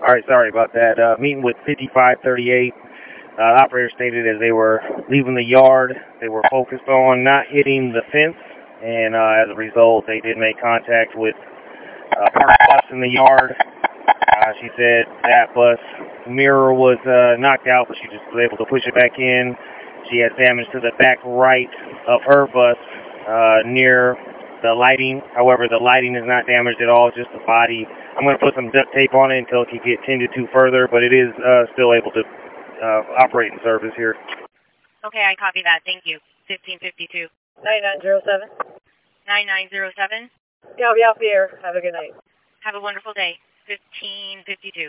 All right, sorry about that. Meeting with 5538. Operator stated as they were leaving the yard, they were focused on not hitting the fence, and as a result, they did make contact with a parked bus in the yard. She said that bus mirror was knocked out, but she just was able to push it back in. She has damage to the back right of her bus near the lighting. However, the lighting is not damaged at all, just the body. I'm going to put some duct tape on it until it can get tended to further, but it is still able to operate in service here. Okay, I copy that. Thank you. 1552. 9907. 9907. Yeah, I'll be out here. Have a good night. Have a wonderful day. 1552.